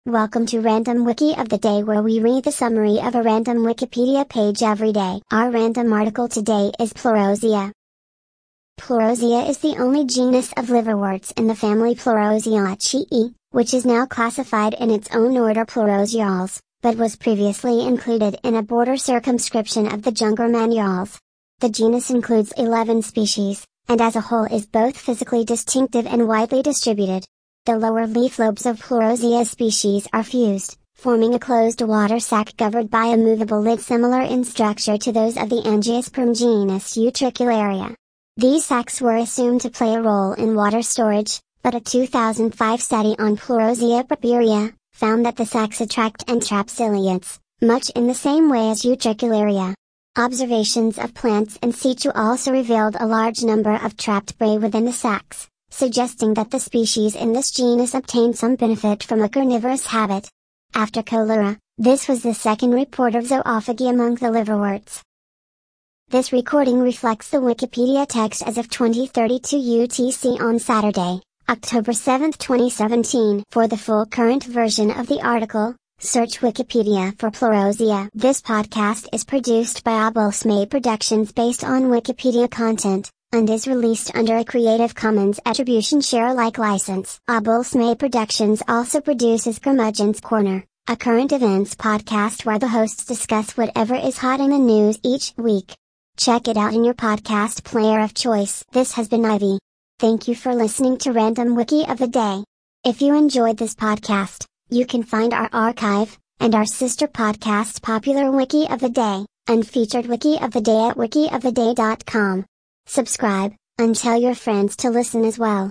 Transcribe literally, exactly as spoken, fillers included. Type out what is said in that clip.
Welcome to Random Wiki of the Day, where we read the summary of a random Wikipedia page every day. Our random article today is Pleurosia. Pleurosia is the only genus of liverworts in the family Pleuroziaceae, which is now classified in its own order Pleuroziales, but was previously included in a border circumscription of the Jungermanniales. The genus includes eleven species, and as a whole is both physically distinctive and widely distributed. The lower leaf lobes of Pleurosia species are fused, forming a closed water sac covered by a movable lid similar in structure to those of the Angiosperm genus Utricularia. These sacs were assumed to play a role in water storage, but a two thousand five study on Pleurosia properia found that the sacs attract and trap ciliates, much in the same way as Utricularia. Observations of plants in situ also revealed a large number of trapped prey within the sacs, suggesting that the species in this genus obtained some benefit from a carnivorous habit. After Cholera, this was the second report of zoophagy among the liverworts. This recording reflects the Wikipedia text as of twenty thirty-two U T C on Saturday, October seventh twenty seventeen. For the full current version of the article, search Wikipedia for Pleurosia. This podcast is produced by Abulsmay Productions based on Wikipedia content, and is released under a Creative Commons Attribution Share Alike license. Abulsmay Productions also produces Curmudgeon's Corner, a current events podcast where the hosts discuss whatever is hot in the news each week. Check it out in your podcast player of choice. This has been Ivy. Thank you for listening to Random Wiki of the Day. If you enjoyed this podcast, you can find our archive, and our sister podcast Popular Wiki of the Day, and Featured Wiki of the Day at wiki of the day dot com. Subscribe, and tell your friends to listen as well.